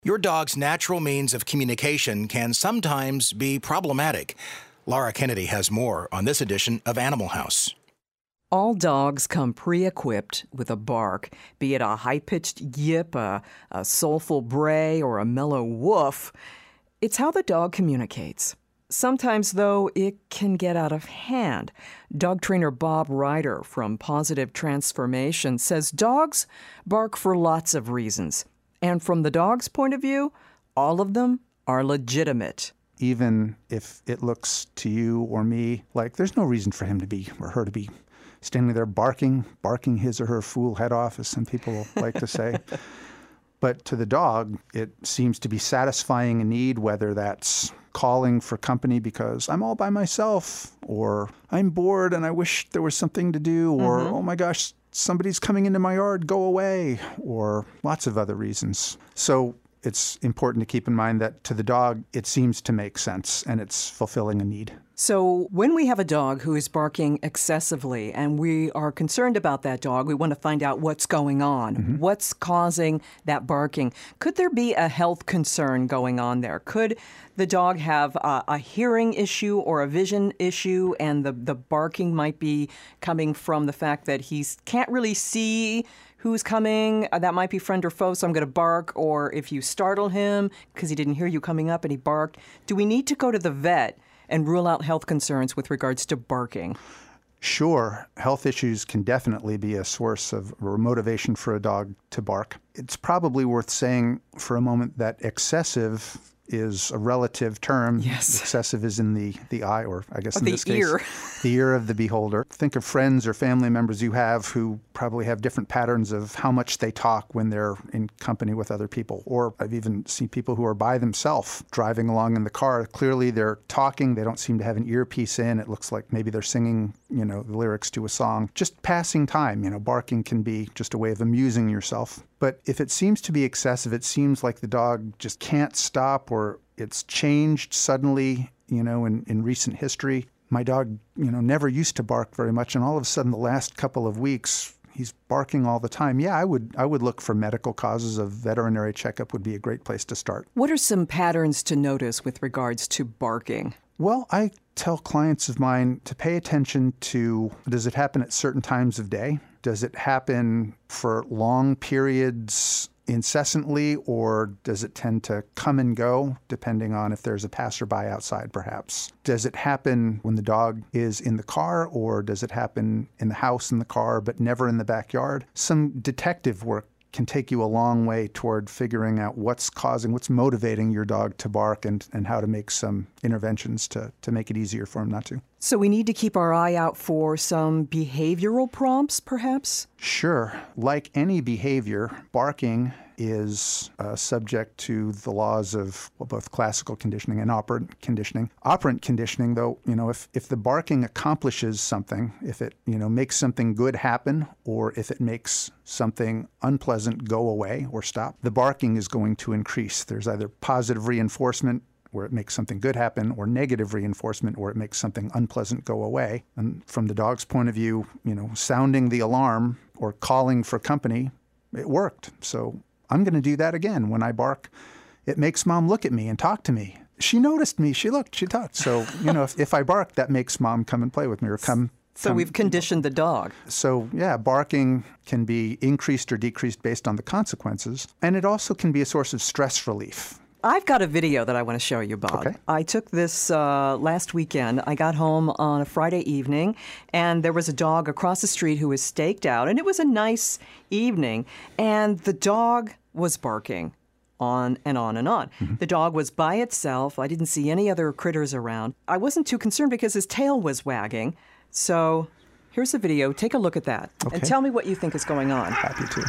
Your dog's natural means of communication can sometimes be problematic. Laura Kennedy has more on this edition of Animal House. All dogs come pre-equipped with a bark, be it a high-pitched yip, a soulful bray, or a mellow woof. It's how the dog communicates. Sometimes, though, it can get out of hand. Dog trainer Bob Ryder from Positive Transformation says dogs bark for lots of reasons. And from the dog's point of view, all of them are legitimate. Even if it looks to you or me like there's no reason for him to be or her to be standing there barking his or her fool head off, as some people like to say. But to the dog, it seems to be satisfying a need, whether that's calling for company because I'm all by myself, or I'm bored and I wish there was something to do, or, oh my gosh, somebody's coming into my yard, go away, or lots of other reasons. So it's important to keep in mind that to the dog, it seems to make sense and it's fulfilling a need. So when we have a dog who is barking excessively and we are concerned about that dog, we want to find out what's going on, what's causing that barking. Could there be a health concern going on there? Could the dog have a hearing issue or a vision issue, and the barking might be coming from the fact that he can't really see who's coming? That might be friend or foe, so I'm going to bark. Or if you startle him because he didn't hear you coming up and he barked, do we need to go to the vet and rule out health concerns with regards to barking? Sure. Health issues can definitely be a source of or motivation for a dog to bark. It's probably worth saying for a moment that excessive is a relative term. Yes. Excessive is in the eye, or I guess in the this ear. case, the ear of the beholder. Think of friends or family members you have who probably have different patterns of how much they talk when they're in company with other people. Or I've even seen people who are by themselves driving along in the car. Clearly they're talking. They don't seem to have an earpiece in. It looks like maybe they're singing, the lyrics to a song. Just passing time. Barking can be just a way of amusing yourself. But if it seems to be excessive, it seems like the dog just can't stop, or it's changed suddenly, in recent history. My dog, never used to bark very much, and all of a sudden the last couple of weeks, he's barking all the time. Yeah, I would look for medical causes. A veterinary checkup would be a great place to start. What are some patterns to notice with regards to barking? Well, I tell clients of mine to pay attention to, does it happen at certain times of day? Does it happen for long periods incessantly, or does it tend to come and go, depending on if there's a passerby outside, perhaps? Does it happen when the dog is in the car, or does it happen in the house in the car, but never in the backyard? Some detective work can take you a long way toward figuring out what's motivating your dog to bark, and how to make some interventions to make it easier for him not to. So we need to keep our eye out for some behavioral prompts, perhaps? Sure. Like any behavior, barking is subject to the laws of both classical conditioning and operant conditioning. Operant conditioning, though, if the barking accomplishes something, if it, makes something good happen, or if it makes something unpleasant go away or stop, the barking is going to increase. There's either positive reinforcement, where it makes something good happen, or negative reinforcement, where it makes something unpleasant go away. And from the dog's point of view, sounding the alarm or calling for company, it worked. So I'm going to do that again. When I bark, it makes mom look at me and talk to me. She noticed me. She looked. She talked. So, if I bark, that makes mom come and play with me, or come. So we've conditioned the dog. So, yeah, barking can be increased or decreased based on the consequences. And it also can be a source of stress relief. I've got a video that I want to show you, Bob. Okay. I took this last weekend. I got home on a Friday evening, and there was a dog across the street who was staked out, and it was a nice evening, and the dog was barking on and on and on. Mm-hmm. The dog was by itself. I didn't see any other critters around. I wasn't too concerned because his tail was wagging. So here's the video. Take a look at that, and tell me what you think is going on. Happy to.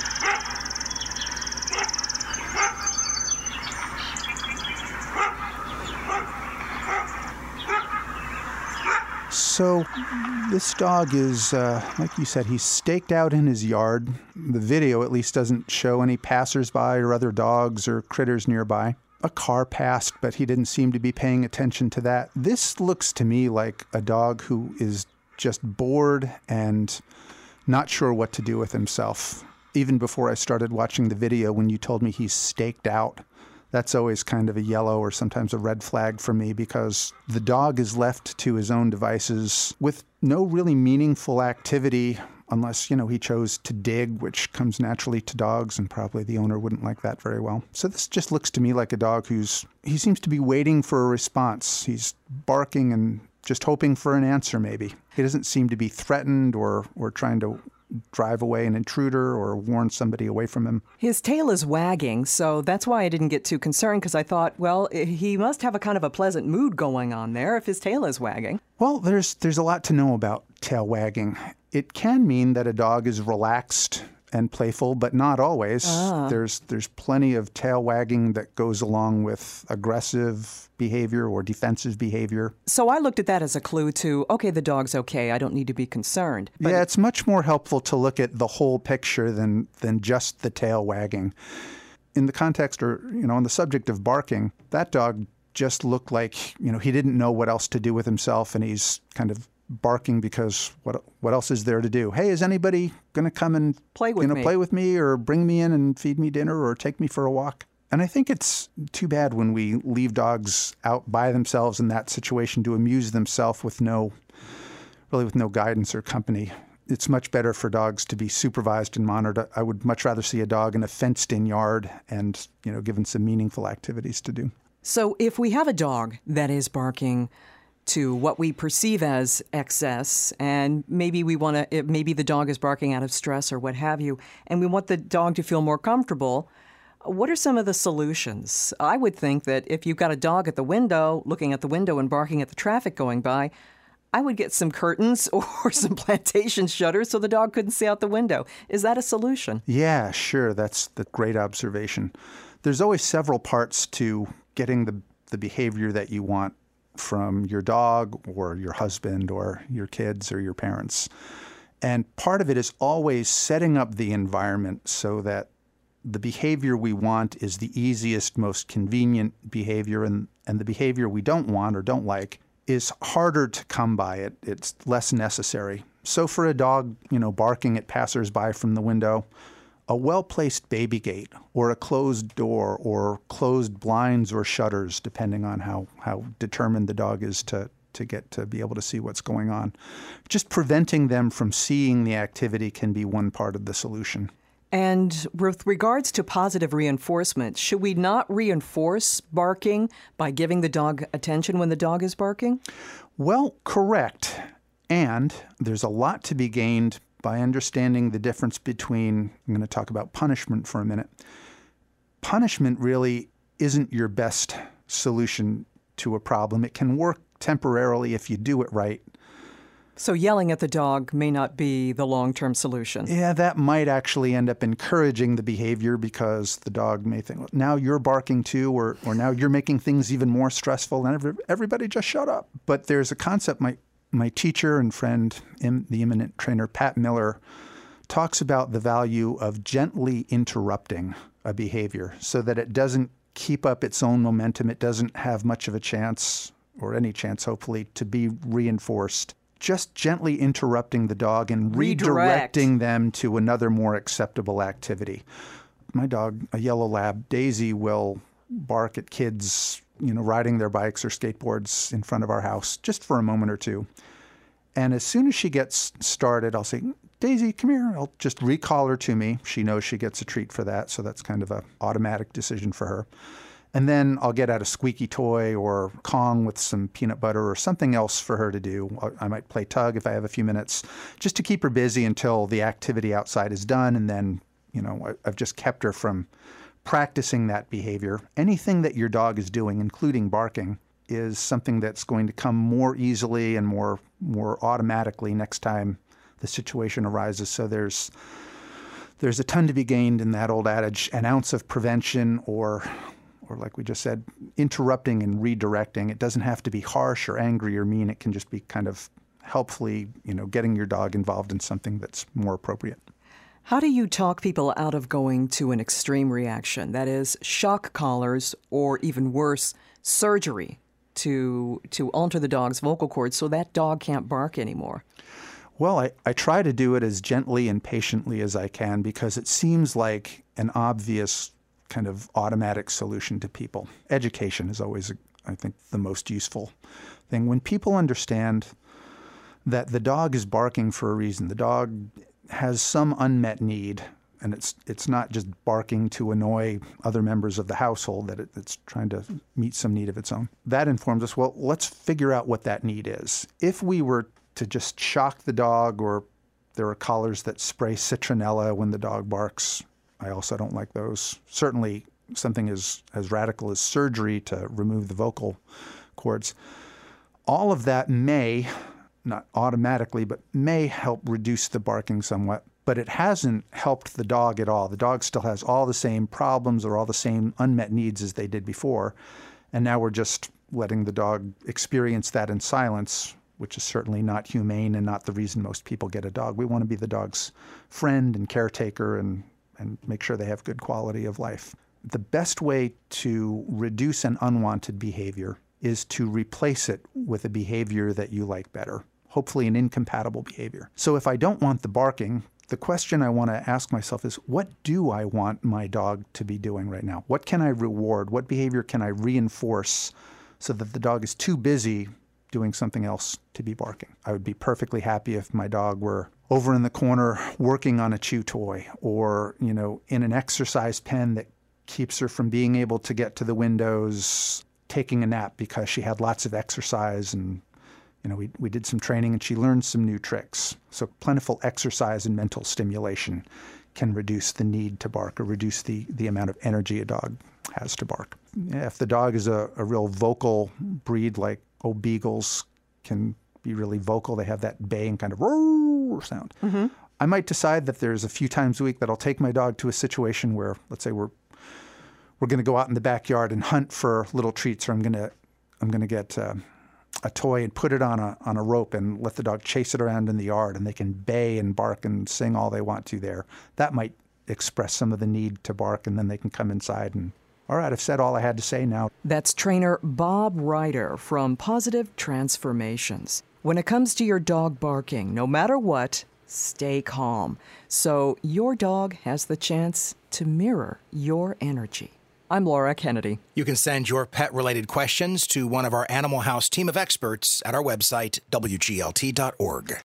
So this dog is, like you said, he's staked out in his yard. The video at least doesn't show any passersby or other dogs or critters nearby. A car passed, but he didn't seem to be paying attention to that. This looks to me like a dog who is just bored and not sure what to do with himself. even before I started watching the video, when you told me he's staked out, that's always kind of a yellow or sometimes a red flag for me, because the dog is left to his own devices with no really meaningful activity unless, he chose to dig, which comes naturally to dogs, and probably the owner wouldn't like that very well. So this just looks to me like a dog he seems to be waiting for a response. He's barking and just hoping for an answer, maybe. He doesn't seem to be threatened or trying to drive away an intruder or warn somebody away from him. His tail is wagging, so that's why I didn't get too concerned, because I thought, well, he must have a kind of a pleasant mood going on there if his tail is wagging. Well, there's a lot to know about tail wagging. It can mean that a dog is relaxed and playful, but not always. There's plenty of tail wagging that goes along with aggressive behavior or defensive behavior. So I looked at that as a clue to, okay, the dog's okay, I don't need to be concerned. But yeah, it's much more helpful to look at the whole picture than just the tail wagging. In the context or, on the subject of barking, that dog just looked like, he didn't know what else to do with himself, and he's kind of barking because what else is there to do? Hey, is anybody going to come and play with me or bring me in and feed me dinner or take me for a walk? And I think it's too bad when we leave dogs out by themselves in that situation to amuse themselves with no guidance or company. It's much better for dogs to be supervised and monitored. I would much rather see a dog in a fenced-in yard and, given some meaningful activities to do. So if we have a dog that is barking to what we perceive as excess, and maybe maybe the dog is barking out of stress or what have you, and we want the dog to feel more comfortable, what are some of the solutions? I would think that if you've got a dog at the window, looking at the window and barking at the traffic going by, I would get some curtains or some plantation shutters so the dog couldn't see out the window. Is that a solution? Yeah, sure. That's the great observation. There's always several parts to getting the behavior that you want from your dog or your husband or your kids or your parents. And part of it is always setting up the environment so that the behavior we want is the easiest, most convenient behavior, and the behavior we don't want or don't like is harder to come by. It's less necessary. So for a dog, barking at passersby from the window, a well-placed baby gate or a closed door or closed blinds or shutters, depending on how determined the dog is to get to be able to see what's going on. Just preventing them from seeing the activity can be one part of the solution. And with regards to positive reinforcement, should we not reinforce barking by giving the dog attention when the dog is barking? Well, correct. And there's a lot to be gained by understanding the difference between, I'm going to talk about punishment for a minute. Punishment really isn't your best solution to a problem. It can work temporarily if you do it right. So yelling at the dog may not be the long-term solution. Yeah, that might actually end up encouraging the behavior because the dog may think, well, now you're barking too, or now you're making things even more stressful, and everybody just shut up. But there's a concept my teacher and friend, the eminent trainer Pat Miller, talks about the value of gently interrupting a behavior so that it doesn't keep up its own momentum. It doesn't have much of a chance, or any chance, hopefully, to be reinforced. Just gently interrupting the dog and redirecting them to another more acceptable activity. My dog, a yellow lab, Daisy, will bark at kids, riding their bikes or skateboards in front of our house just for a moment or two. And as soon as she gets started, I'll say, Daisy, come here. I'll just recall her to me. She knows she gets a treat for that, so that's kind of an automatic decision for her. And then I'll get out a squeaky toy or Kong with some peanut butter or something else for her to do. I might play tug if I have a few minutes, just to keep her busy until the activity outside is done. And then, I've just kept her from practicing that behavior. Anything that your dog is doing, including barking, is something that's going to come more easily and more automatically next time the situation arises. So there's a ton to be gained in that old adage, an ounce of prevention or like we just said, interrupting and redirecting. It doesn't have to be harsh or angry or mean. It can just be kind of helpfully, getting your dog involved in something that's more appropriate. How do you talk people out of going to an extreme reaction? That is, shock collars or even worse, surgery to alter the dog's vocal cords so that dog can't bark anymore? Well, I try to do it as gently and patiently as I can because it seems like an obvious kind of automatic solution to people. Education is always, I think, the most useful thing. When people understand that the dog is barking for a reason, the dog has some unmet need, and it's not just barking to annoy other members of the household, that it's trying to meet some need of its own. That informs us, well, let's figure out what that need is. If we were to just shock the dog, or there are collars that spray citronella when the dog barks, I also don't like those. Certainly something as radical as surgery to remove the vocal cords. All of that may, not automatically, but may help reduce the barking somewhat. But it hasn't helped the dog at all. The dog still has all the same problems or all the same unmet needs as they did before. And now we're just letting the dog experience that in silence, which is certainly not humane and not the reason most people get a dog. We want to be the dog's friend and caretaker and make sure they have good quality of life. The best way to reduce an unwanted behavior is to replace it with a behavior that you like better, hopefully an incompatible behavior. So if I don't want the barking, the question I want to ask myself is, what do I want my dog to be doing right now? What can I reward? What behavior can I reinforce so that the dog is too busy doing something else to be barking? I would be perfectly happy if my dog were over in the corner working on a chew toy, or, in an exercise pen that keeps her from being able to get to the windows, taking a nap because she had lots of exercise and we did some training and she learned some new tricks. So plentiful exercise and mental stimulation can reduce the need to bark or reduce the amount of energy a dog has to bark. If the dog is a real vocal breed, like old beagles can be really vocal, they have that baying kind of roar sound. Mm-hmm. I might decide that there's a few times a week that I'll take my dog to a situation where, let's say we're going to go out in the backyard and hunt for little treats, or I'm going to get a toy and put it on a rope and let the dog chase it around in the yard, and they can bay and bark and sing all they want to there. That might express some of the need to bark, and then they can come inside and, all right, I've said all I had to say now. That's trainer Bob Ryder from Positive Transformations. When it comes to your dog barking, no matter what, stay calm, so your dog has the chance to mirror your energy. I'm Laura Kennedy. You can send your pet-related questions to one of our Animal House team of experts at our website, WGLT.org.